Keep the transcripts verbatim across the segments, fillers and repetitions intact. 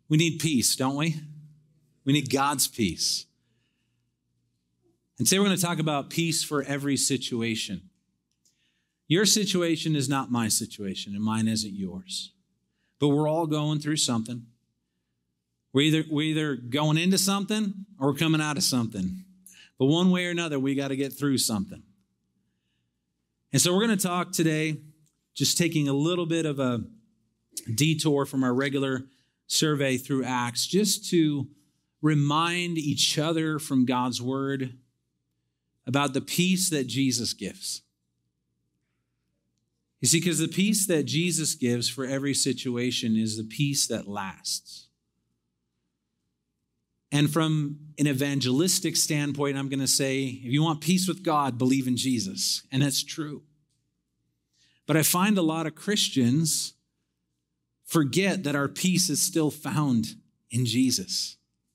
We need peace, don't we? We need God's peace. And today we're going to talk about peace for every situation. Your situation is not my situation, and mine isn't yours. But we're all going through something. We're either, we're either going into something or we're coming out of something. But one way or another, we got to get through something. And so we're going to talk today, just taking a little bit of a detour from our regular survey through Acts, just to remind each other from God's word about the peace that Jesus gives. You see, because the peace that Jesus gives for every situation is the peace that lasts. And from an evangelistic standpoint, I'm going to say, if you want peace with God, believe in Jesus. And that's true. But I find a lot of Christians forget that our peace is still found in Jesus.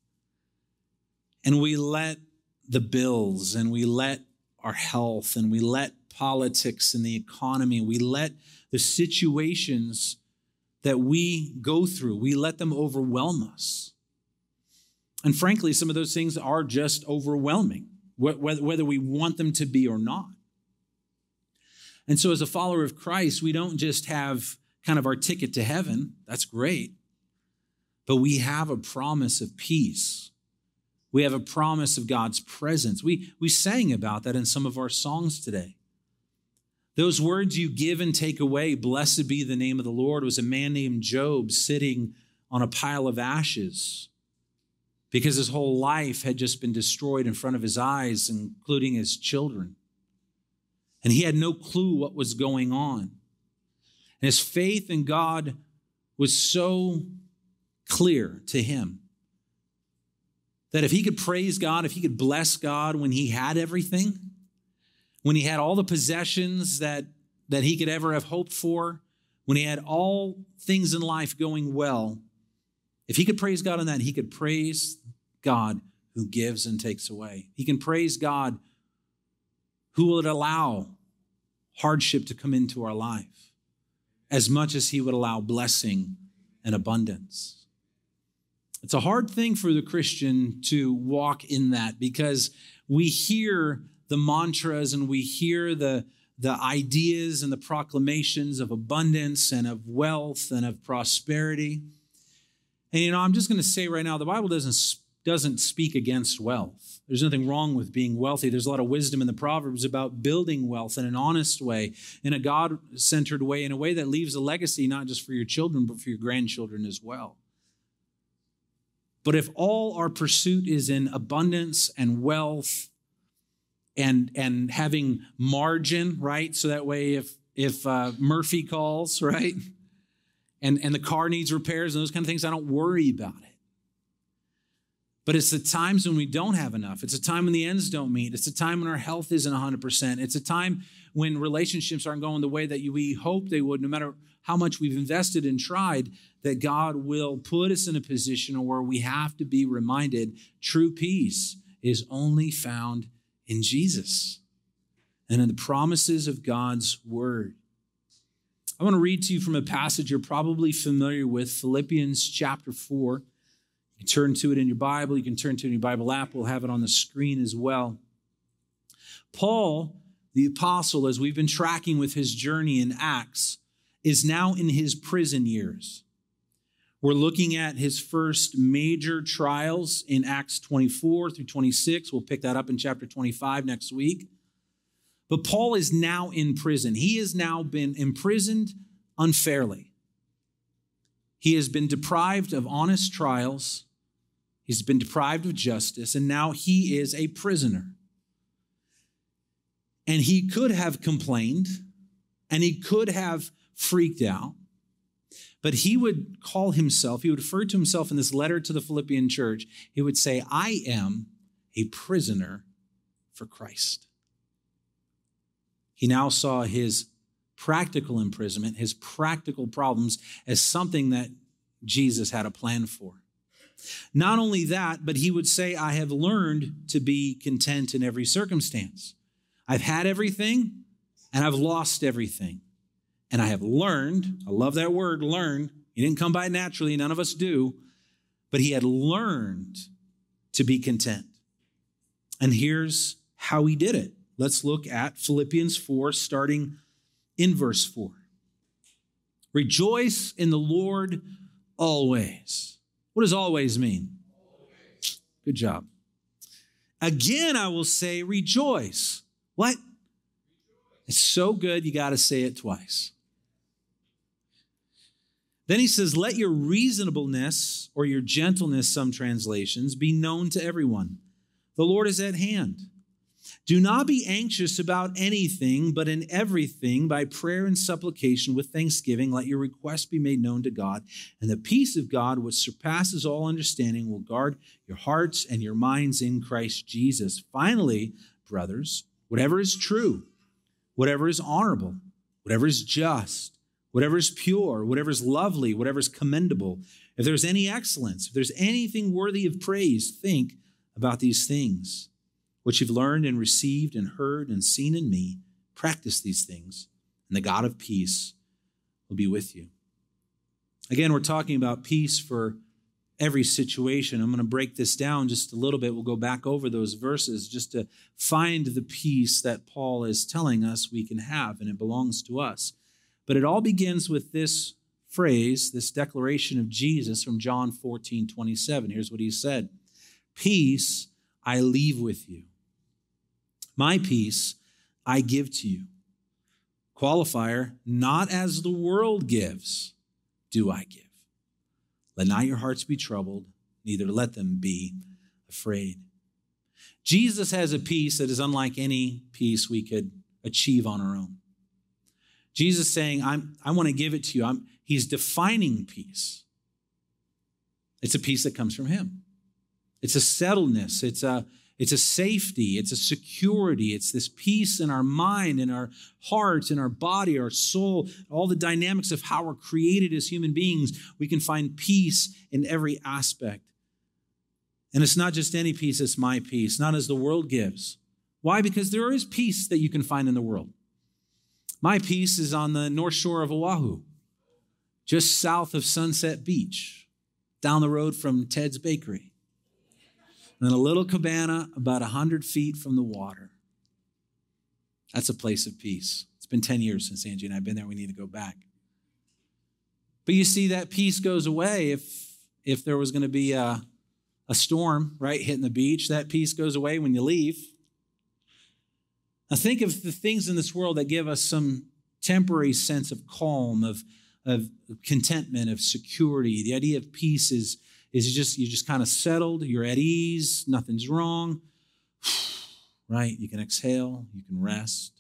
And we let the bills, and we let our health, and we let politics and the economy, we let the situations that we go through, we let them overwhelm us. And frankly, some of those things are just overwhelming, whether we want them to be or not. And so as a follower of Christ, we don't just have kind of our ticket to heaven. That's great. But we have a promise of peace. We have a promise of God's presence. We, we sang about that in some of our songs today. Those words you give and take away, blessed be the name of the Lord, was a man named Job sitting on a pile of ashes because his whole life had just been destroyed in front of his eyes, including his children. And he had no clue what was going on. And his faith in God was so clear to him that if he could praise God, if he could bless God when he had everything, when he had all the possessions that, that he could ever have hoped for, when he had all things in life going well, if he could praise God on that, he could praise God who gives and takes away. He can praise God who would allow hardship to come into our life as much as he would allow blessing and abundance. It's a hard thing for the Christian to walk in that because we hear the mantras and we hear the, the ideas and the proclamations of abundance and of wealth and of prosperity. And, you know, I'm just going to say right now, the Bible doesn't, doesn't speak against wealth. There's nothing wrong with being wealthy. There's a lot of wisdom in the Proverbs about building wealth in an honest way, in a God-centered way, in a way that leaves a legacy not just for your children, but for your grandchildren as well. But if all our pursuit is in abundance and wealth and, and having margin, right? So that way if, if uh, Murphy calls, right? And, and the car needs repairs and those kind of things, I don't worry about it. But it's the times when we don't have enough. It's a time when the ends don't meet. It's a time when our health isn't one hundred percent. It's a time when relationships aren't going the way that we hope they would, no matter how much we've invested and tried, that God will put us in a position where we have to be reminded true peace is only found in Jesus and in the promises of God's word. I want to read to you from a passage you're probably familiar with, Philippians chapter four. You can turn to it in your Bible. You can turn to it in your Bible app. We'll have it on the screen as well. Paul, the apostle, as we've been tracking with his journey in Acts, is now in his prison years. We're looking at his first major trials in Acts twenty-four through twenty-six. We'll pick that up in chapter twenty-five next week. But Paul is now in prison. He has now been imprisoned unfairly. He has been deprived of honest trials. He's been deprived of justice, and now he is a prisoner. And he could have complained, and he could have freaked out, but he would call himself, he would refer to himself in this letter to the Philippian church, he would say, I am a prisoner for Christ. He now saw his practical imprisonment, his practical problems as something that Jesus had a plan for. Not only that, but he would say, I have learned to be content in every circumstance. I've had everything and I've lost everything. And I have learned, I love that word, learn. You didn't come by naturally, none of us do. but he had learned to be content. And here's how he did it. Let's look at Philippians four, starting in verse four. Rejoice in the Lord always. What does always mean? Always. Good job. Again, I will say rejoice. What? It's so good, you got to say it twice. Then he says, let your reasonableness or your gentleness, some translations, be known to everyone. The Lord is at hand. Do not be anxious about anything, but in everything, by prayer and supplication with thanksgiving, let your requests be made known to God. And the peace of God, which surpasses all understanding, will guard your hearts and your minds in Christ Jesus. Finally, brothers, whatever is true, whatever is honorable, whatever is just, whatever is pure, whatever is lovely, whatever is commendable, if there's any excellence, if there's anything worthy of praise, think about these things. What you've learned and received and heard and seen in me, practice these things, and the God of peace will be with you. Again, we're talking about peace for every situation. I'm going to break this down just a little bit. We'll go back over those verses just to find the peace that Paul is telling us we can have, and it belongs to us. But it all begins with this phrase, this declaration of Jesus from John fourteen twenty-seven. Here's what he said. Peace I leave with you. My peace I give to you. Qualifier, not as the world gives, do I give. Let not your hearts be troubled, neither let them be afraid. Jesus has a peace that is unlike any peace we could achieve on our own. Jesus saying, I'm, I want to give it to you. I'm, he's defining peace. It's a peace that comes from him. It's a settledness. It's a, it's a safety. It's a security. It's this peace in our mind, in our hearts, in our body, our soul, all the dynamics of how we're created as human beings. We can find peace in every aspect. And it's not just any peace, it's my peace, not as the world gives. Why? Because there is peace that you can find in the world. My peace is on the north shore of Oahu, just south of Sunset Beach, down the road from Ted's Bakery. And a little cabana about one hundred feet from the water. That's a place of peace. It's been ten years since Angie and I have been there. We need to go back. But you see, that peace goes away if, if there was going to be a, a storm, right, hitting the beach. That peace goes away when you leave. Now think of the things in this world that give us some temporary sense of calm, of, of contentment, of security. The idea of peace is Is just you're just kind of settled, you're at ease, nothing's wrong, right? You can exhale, you can rest.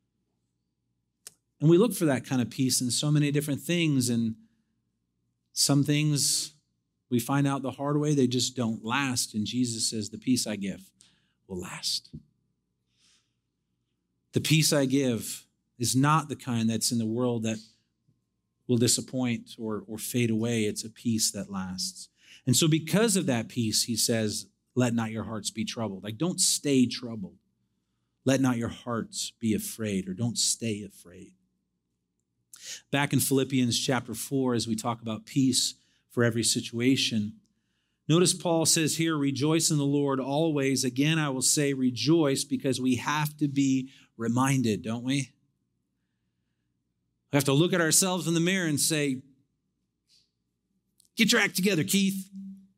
And we look for that kind of peace in so many different things, and some things we find out the hard way, they just don't last. And Jesus says, the peace I give will last. The peace I give is not the kind that's in the world that will disappoint or, or fade away. It's a peace that lasts. And so because of that peace, he says, let not your hearts be troubled. Like, don't stay troubled. Let not your hearts be afraid, or don't stay afraid. Back in Philippians chapter four, as we talk about peace for every situation, notice Paul says here, rejoice in the Lord always. Again, I will say rejoice, because we have to be reminded, don't we? We have to look at ourselves in the mirror and say, get your act together, Keith.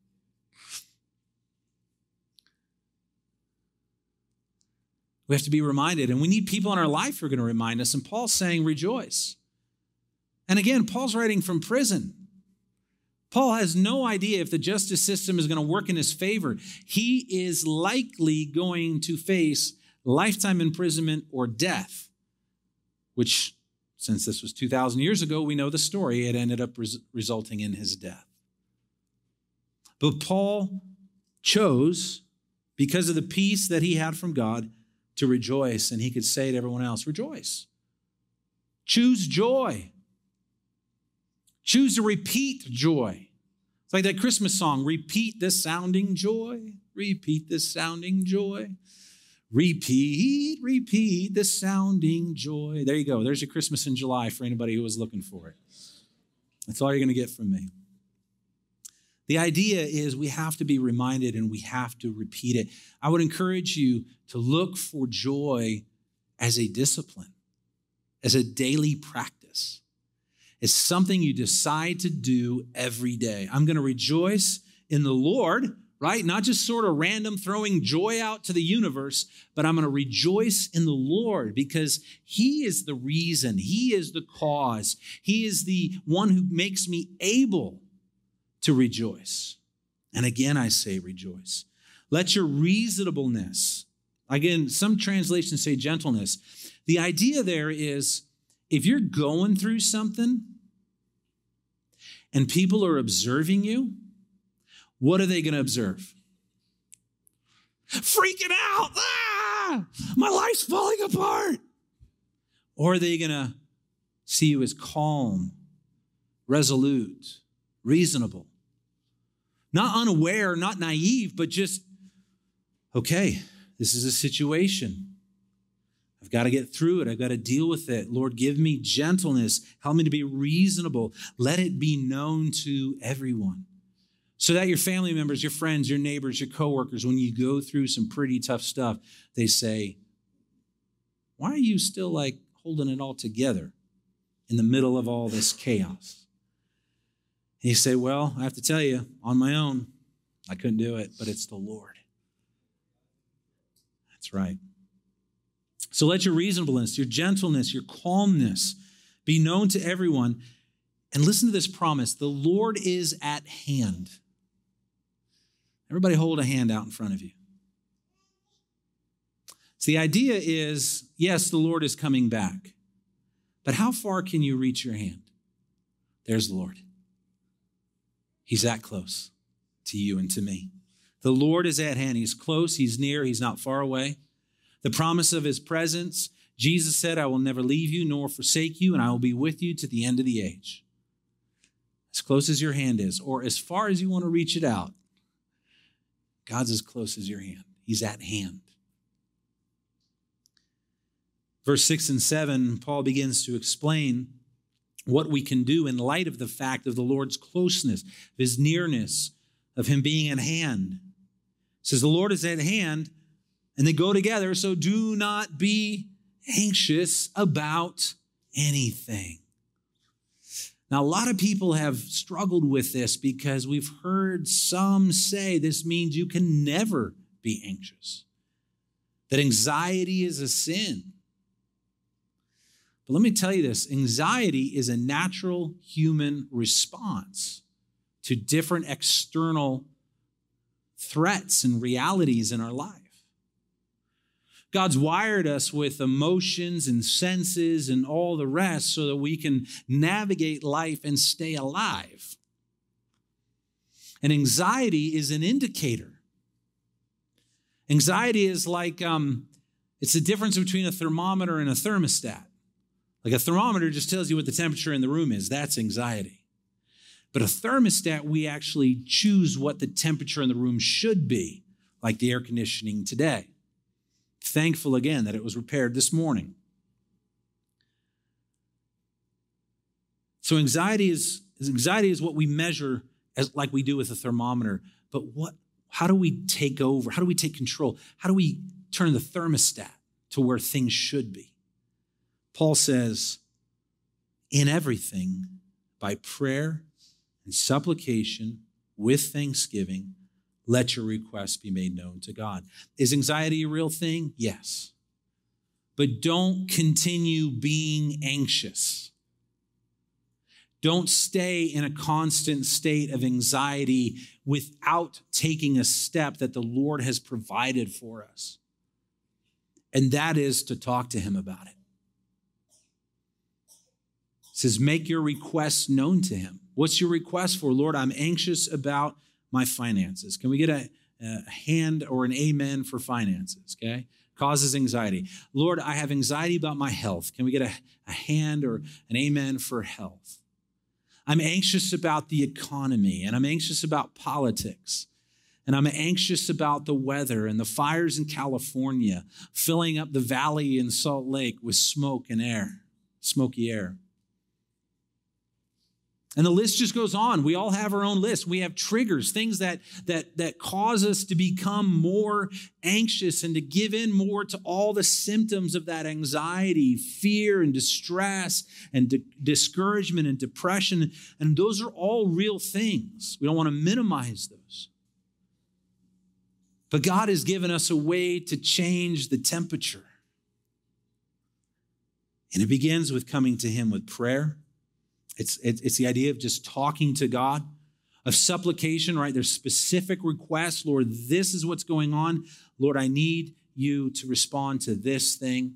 We have to be reminded, and we need people in our life who are going to remind us. And Paul's saying, rejoice. And again, Paul's writing from prison. Paul has no idea if the justice system is going to work in his favor. He is likely going to face lifetime imprisonment or death, which, since this was two thousand years ago, we know the story. It ended up res- resulting in his death. But Paul chose, because of the peace that he had from God, to rejoice. And he could say to everyone else, rejoice. Choose joy. Choose to repeat joy. It's like that Christmas song, repeat this sounding joy. Repeat this sounding joy. Repeat, repeat the sounding joy. There you go. There's your Christmas in July for anybody who was looking for it. That's all you're going to get from me. The idea is we have to be reminded and we have to repeat it. I would encourage you to look for joy as a discipline, as a daily practice. It's something you decide to do every day. I'm going to rejoice in the Lord, right? Not just sort of random throwing joy out to the universe, but I'm going to rejoice in the Lord because he is the reason. He is the cause. He is the one who makes me able to rejoice. And again, I say rejoice. Let your reasonableness, again, some translations say gentleness. The idea there is if you're going through something and people are observing you, what are they going to observe? Freaking out. Ah, my life's falling apart. Or are they going to see you as calm, resolute, reasonable? Not unaware, not naive, but just, okay, this is a situation. I've got to get through it. I've got to deal with it. Lord, give me gentleness. Help me to be reasonable. Let it be known to everyone. So that your family members, your friends, your neighbors, your coworkers, when you go through some pretty tough stuff, they say, why are you still like holding it all together in the middle of all this chaos? And you say, well, I have to tell you, on my own, I couldn't do it, but it's the Lord. That's right. So let your reasonableness, your gentleness, your calmness be known to everyone. And listen to this promise. The Lord is at hand. Everybody hold a hand out in front of you. So the idea is, yes, the Lord is coming back. But how far can you reach your hand? There's the Lord. He's that close to you and to me. The Lord is at hand. He's close. He's near. He's not far away. The promise of his presence, Jesus said, I will never leave you nor forsake you, and I will be with you to the end of the age. As close as your hand is, or as far as you want to reach it out, God's as close as your hand. He's at hand. Verse six and seven, Paul begins to explain what we can do in light of the fact of the Lord's closeness, of his nearness, of him being at hand. He says, the Lord is at hand, and they go together, so do not be anxious about anything. Now, a lot of people have struggled with this because we've heard some say this means you can never be anxious, that anxiety is a sin. But let me tell you this, anxiety is a natural human response to different external threats and realities in our life. God's wired us with emotions and senses and all the rest so that we can navigate life and stay alive. And anxiety is an indicator. Anxiety is like, um, it's the difference between a thermometer and a thermostat. Like a thermometer just tells you what the temperature in the room is. That's anxiety. But a thermostat, we actually choose what the temperature in the room should be, like the air conditioning today. Thankful again that it was repaired this morning. So anxiety is, anxiety is what we measure as like we do with a thermometer. But what? How do we take over? How do we take control? How do we turn the thermostat to where things should be? Paul says, in everything, by prayer and supplication with thanksgiving, let your requests be made known to God. Is anxiety a real thing? Yes. But don't continue being anxious. Don't stay in a constant state of anxiety without taking a step that the Lord has provided for us. And that is to talk to him about it. It says, make your requests known to him. What's your request for? Lord, I'm anxious about my finances. Can we get a, a hand or an amen for finances? Okay. Causes anxiety. Lord, I have anxiety about my health. Can we get a, a hand or an amen for health? I'm anxious about the economy, and I'm anxious about politics, and I'm anxious about the weather and the fires in California, filling up the valley in Salt Lake with smoke and air, smoky air. And the list just goes on. We all have our own list. We have triggers, things that, that, that cause us to become more anxious and to give in more to all the symptoms of that anxiety, fear and distress and di- discouragement and depression. And those are all real things. We don't want to minimize those. But God has given us a way to change the temperature. And it begins with coming to him with prayer. It's, it's the idea of just talking to God, of supplication, right? There's specific requests. Lord, this is what's going on. Lord, I need you to respond to this thing.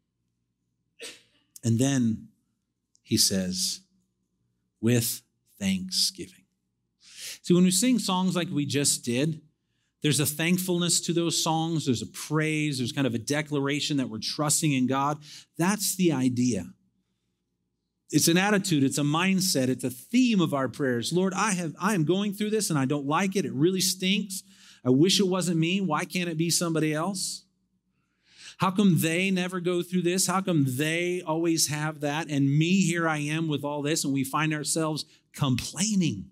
And then he says, with thanksgiving. See, when we sing songs like we just did, there's a thankfulness to those songs. There's a praise. There's kind of a declaration that we're trusting in God. That's the idea. It's an attitude, it's a mindset, it's a theme of our prayers. Lord, I have I am going through this and I don't like it. It really stinks. I wish it wasn't me. Why can't it be somebody else? How come they never go through this? How come they always have that? And me, here I am with all this, and we find ourselves complaining.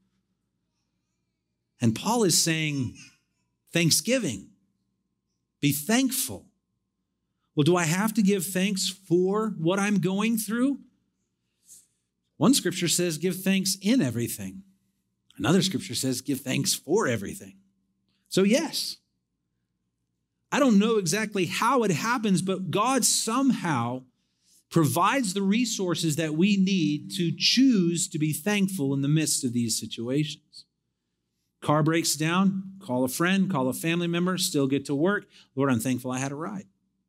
And Paul is saying, thanksgiving. Be thankful. Well, do I have to give thanks for what I'm going through? One scripture says, give thanks in everything. Another scripture says, give thanks for everything. So yes, I don't know exactly how it happens, but God somehow provides the resources that we need to choose to be thankful in the midst of these situations. Car breaks down, call a friend, call a family member, still get to work. Lord, I'm thankful I had a ride.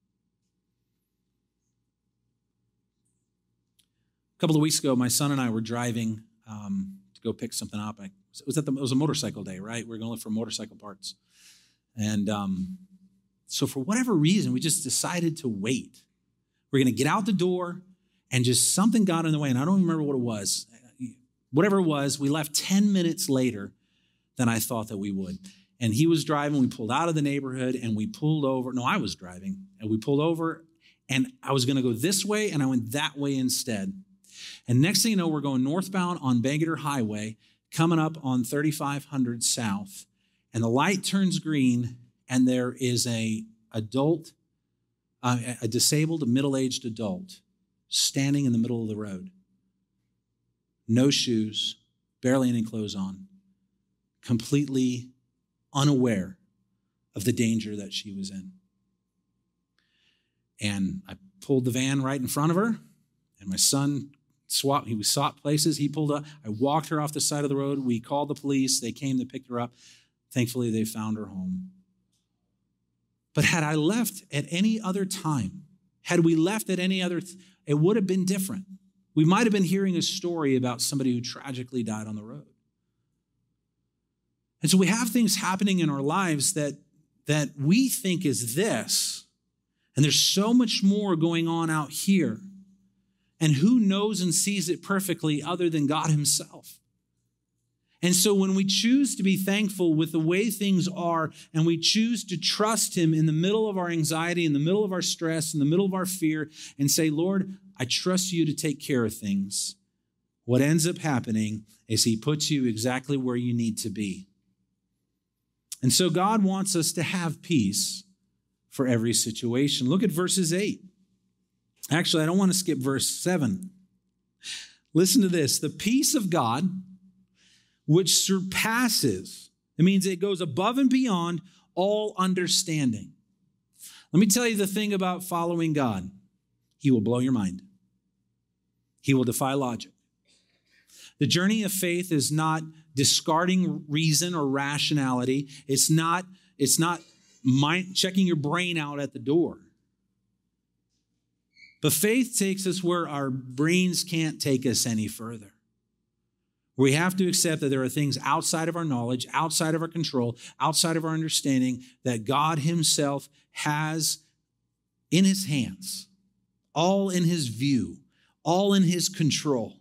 A couple of weeks ago, my son and I were driving um, to go pick something up. I, it, was at the, it was a motorcycle day, right? We were going to look for motorcycle parts. And um, so for whatever reason, we just decided to wait. We're going to get out the door, and just something got in the way, and I don't remember what it was. Whatever it was, we left ten minutes later than I thought that we would. And he was driving. We pulled out of the neighborhood, and we pulled over. No, I was driving, and we pulled over, and I was going to go this way, and I went that way instead. And next thing you know, we're going northbound on Bangerter Highway, coming up on thirty-five hundred South, and the light turns green, and there is a adult, uh, a disabled, middle-aged adult standing in the middle of the road. No shoes, barely any clothes on, completely unaware of the danger that she was in. And I pulled the van right in front of her, and my son Swap, he was swapped places. He pulled up. I walked her off the side of the road. We called the police. They came to pick her up. Thankfully, they found her home. But had I left at any other time, had we left at any other, th- it would have been different. We might have been hearing a story about somebody who tragically died on the road. And so we have things happening in our lives that, that we think is this, and there's so much more going on out here. And who knows and sees it perfectly other than God himself? And so when we choose to be thankful with the way things are, and we choose to trust him in the middle of our anxiety, in the middle of our stress, in the middle of our fear, and say, Lord, I trust you to take care of things, what ends up happening is he puts you exactly where you need to be. And so God wants us to have peace for every situation. Look at verses eight. Actually, I don't want to skip verse seven. Listen to this. The peace of God, which surpasses, it means it goes above and beyond all understanding. Let me tell you the thing about following God. He will blow your mind. He will defy logic. The journey of faith is not discarding reason or rationality. It's not, it's not mind, checking your brain out at the door. But faith takes us where our brains can't take us any further. We have to accept that there are things outside of our knowledge, outside of our control, outside of our understanding that God himself has in his hands, all in his view, all in his control.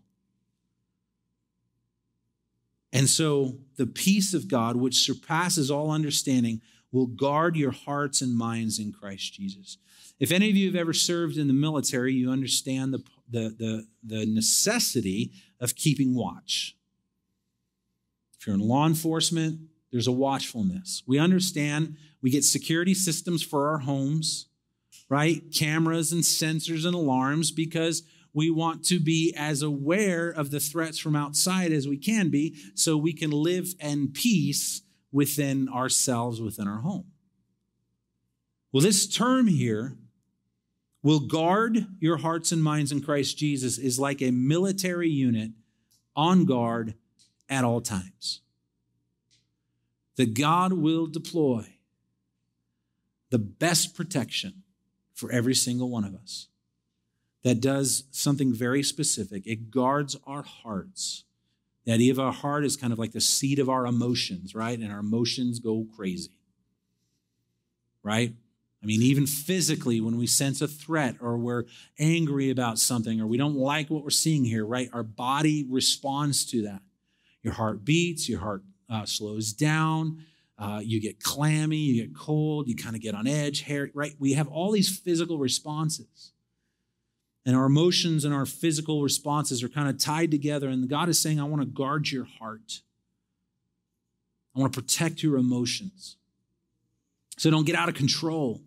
And so the peace of God, which surpasses all understanding, will guard your hearts and minds in Christ Jesus. If any of you have ever served in the military, you understand the, the, the, the necessity of keeping watch. If you're in law enforcement, there's a watchfulness. We understand we get security systems for our homes, right? Cameras and sensors and alarms because we want to be as aware of the threats from outside as we can be so we can live in peace within ourselves, within our home. Well, this term here, will guard your hearts and minds in Christ Jesus, is like a military unit on guard at all times. That God will deploy the best protection for every single one of us. That does something very specific. It guards our hearts. The idea of our heart is kind of like the seat of our emotions, right? And our emotions go crazy, right? I mean, even physically, when we sense a threat or we're angry about something or we don't like what we're seeing here, right? Our body responds to that. Your heart beats, your heart uh, slows down, uh, you get clammy, you get cold, you kind of get on edge, hair, right? We have all these physical responses. And our emotions and our physical responses are kind of tied together. And God is saying, I want to guard your heart. I want to protect your emotions. So don't get out of control.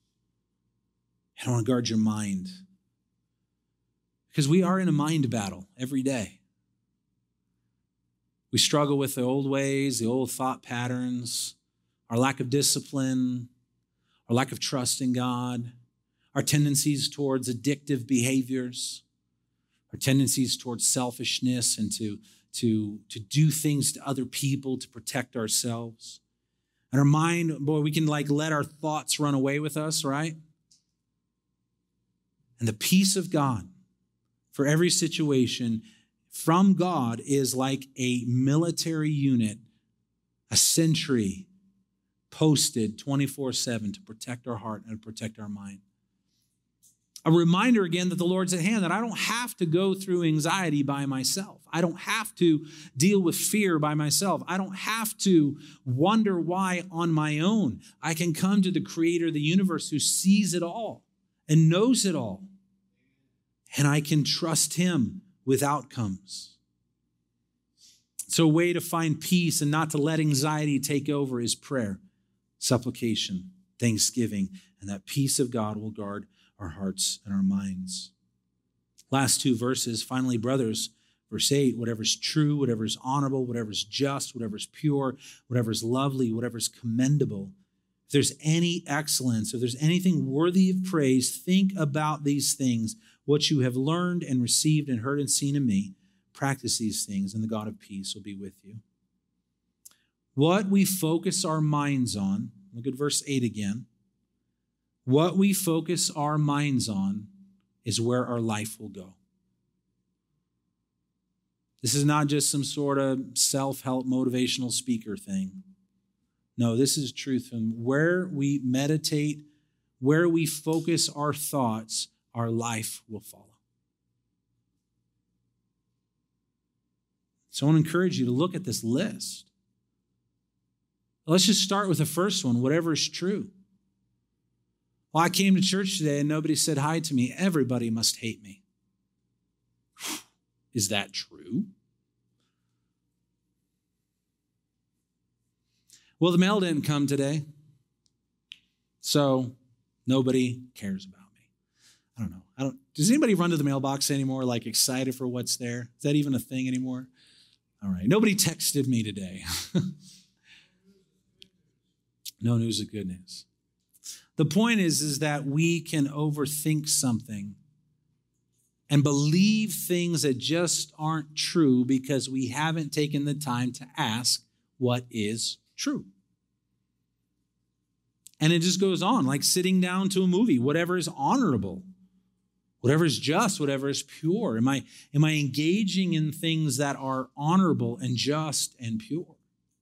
I want to guard your mind. Because we are in a mind battle every day. We struggle with the old ways, the old thought patterns, our lack of discipline, our lack of trust in God, our tendencies towards addictive behaviors, our tendencies towards selfishness and to, to, to do things to other people to protect ourselves. And our mind, boy, we can like let our thoughts run away with us, right? And the peace of God for every situation from God is like a military unit, a sentry posted twenty-four seven to protect our heart and to protect our mind. A reminder again that the Lord's at hand, that I don't have to go through anxiety by myself. I don't have to deal with fear by myself. I don't have to wonder why on my own. I can come to the creator of the universe who sees it all and knows it all. And I can trust him with outcomes. So a way to find peace and not to let anxiety take over is prayer, supplication, thanksgiving, and that peace of God will guard our hearts and our minds. Last two verses, finally, brothers, verse eight, whatever's true, whatever's honorable, whatever's just, whatever's pure, whatever's lovely, whatever's commendable, if there's any excellence, if there's anything worthy of praise, think about these things, what you have learned and received and heard and seen in me. Practice these things, and the God of peace will be with you. What we focus our minds on, look at verse eight again. What we focus our minds on is where our life will go. This is not just some sort of self-help motivational speaker thing. No, this is truth. And where we meditate, where we focus our thoughts, our life will follow. So I want to encourage you to look at this list. Let's just start with the first one, whatever is true. Well, I came to church today and nobody said hi to me. Everybody must hate me. Is that true? Well, the mail didn't come today, so nobody cares about me. I don't know. I don't. Does anybody run to the mailbox anymore, like excited for what's there? Is that even a thing anymore? All right. Nobody texted me today. No news is good news. The point is, is that we can overthink something and believe things that just aren't true because we haven't taken the time to ask what is true. And it just goes on, like sitting down to a movie, whatever is honorable, whatever is just, whatever is pure. Am I, am I engaging in things that are honorable and just and pure?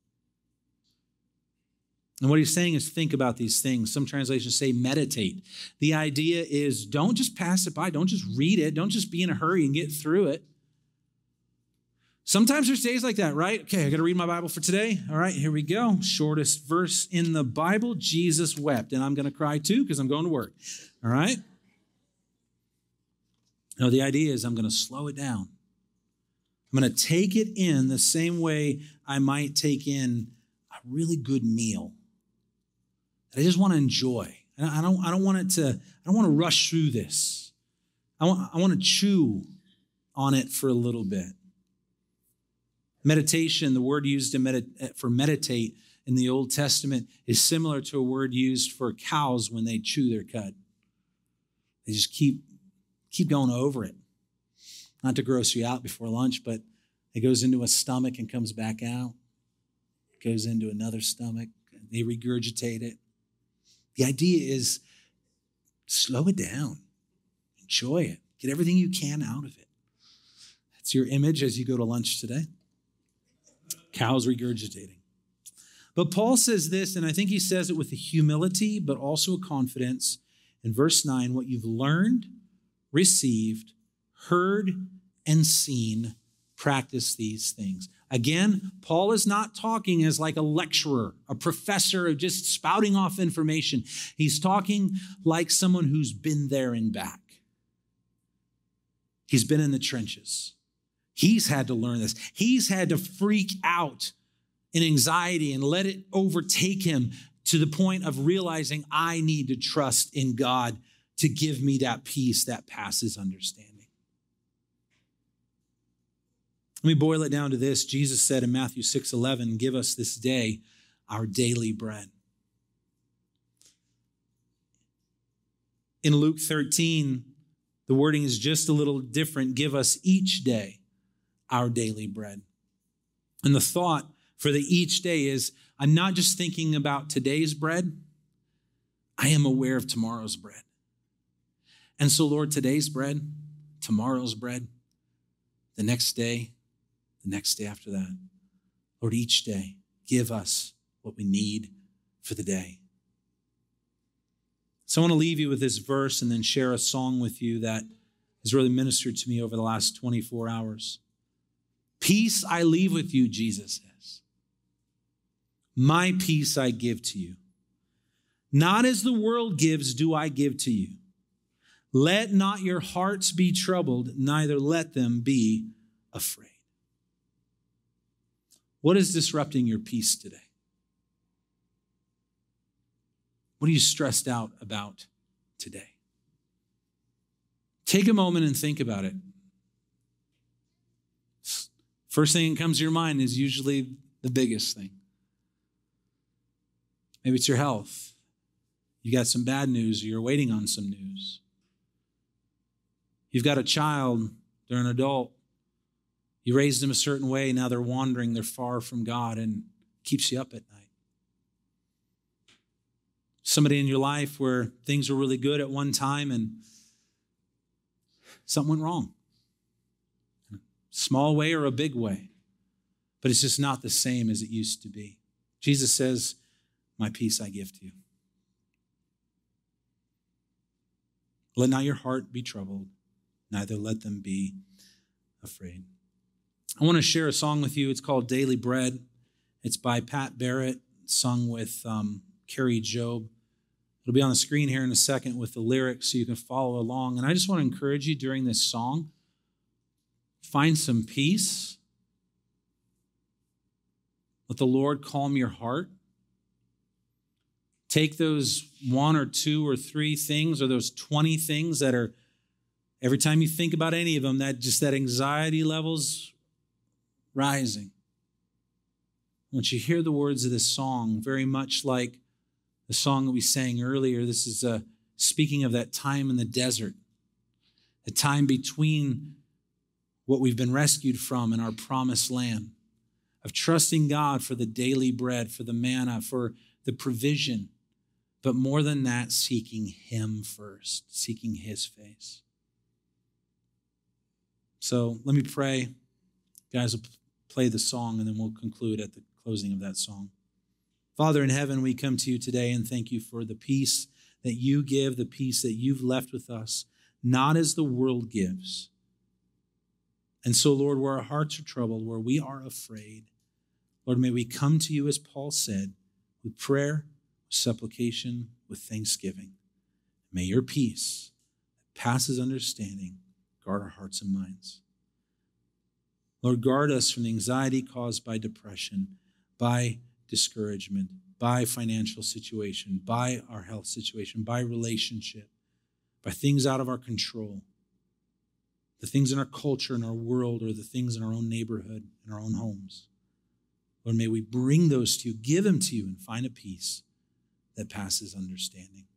And what he's saying is think about these things. Some translations say meditate. The idea is don't just pass it by. Don't just read it. Don't just be in a hurry and get through it. Sometimes there's days like that, right? Okay, I got to read my Bible for today. All right, here we go. Shortest verse in the Bible, Jesus wept. And I'm going to cry too because I'm going to work. All right? No, the idea is I'm going to slow it down. I'm going to take it in the same way I might take in a really good meal that I just want to enjoy. I don't, I don't want it to, I don't want to rush through this. I want, I want to chew on it for a little bit. Meditation, the word used to medit- for meditate in the Old Testament is similar to a word used for cows when they chew their cud. They just keep, keep going over it. Not to gross you out before lunch, but it goes into a stomach and comes back out. It goes into another stomach. They regurgitate it. The idea is slow it down. Enjoy it. Get everything you can out of it. That's your image as you go to lunch today. Cows regurgitating. But Paul says this, and I think he says it with a humility, but also a confidence. In verse nine, what you've learned, received, heard, and seen, practice these things. Again, Paul is not talking as like a lecturer, a professor of just spouting off information. He's talking like someone who's been there and back. He's been in the trenches. He's had to learn this. He's had to freak out in anxiety and let it overtake him to the point of realizing I need to trust in God to give me that peace that passes understanding. Let me boil it down to this. Jesus said in Matthew six eleven, give us this day our daily bread. In Luke thirteen, the wording is just a little different. Give us each day our daily bread. And the thought for the each day is, I'm not just thinking about today's bread. I am aware of tomorrow's bread. And so, Lord, today's bread, tomorrow's bread, the next day, the next day after that. Lord, each day, give us what we need for the day. So I want to leave you with this verse and then share a song with you that has really ministered to me over the last twenty-four hours. Peace I leave with you, Jesus says. My peace I give to you. Not as the world gives do I give to you. Let not your hearts be troubled, neither let them be afraid. What is disrupting your peace today? What are you stressed out about today? Take a moment and think about it. First thing that comes to your mind is usually the biggest thing. Maybe it's your health. You got some bad news or you're waiting on some news. You've got a child, they're an adult. You raised them a certain way, now they're wandering, they're far from God, and it keeps you up at night. Somebody in your life where things were really good at one time and something went wrong. Small way or a big way. But it's just not the same as it used to be. Jesus says, my peace I give to you. Let not your heart be troubled, neither let them be afraid. I want to share a song with you. It's called Daily Bread. It's by Pat Barrett, sung with um, Carrie Job. It'll be on the screen here in a second with the lyrics so you can follow along. And I just want to encourage you during this song, find some peace. Let the Lord calm your heart. Take those one or two or three things or those twenty things that are, every time you think about any of them, that just that anxiety level's rising. Once you hear the words of this song, very much like the song that we sang earlier, this is uh, speaking of that time in the desert, the time between what we've been rescued from and our promised land, of trusting God for the daily bread, for the manna, for the provision, but more than that, seeking Him first, seeking His face. So let me pray. Guys will play the song and then we'll conclude at the closing of that song. Father in heaven, we come to you today and thank you for the peace that you give, the peace that you've left with us, not as the world gives. And so, Lord, where our hearts are troubled, where we are afraid, Lord, may we come to you, as Paul said, with prayer, with supplication, with thanksgiving. May your peace that passes understanding Guard our hearts and minds. Lord, guard us from the anxiety caused by depression, by discouragement, by financial situation, by our health situation, by relationship, by things out of our control, the things in our culture, in our world, or the things in our own neighborhood, in our own homes. Lord, may we bring those to you, give them to you, and find a peace that passes understanding.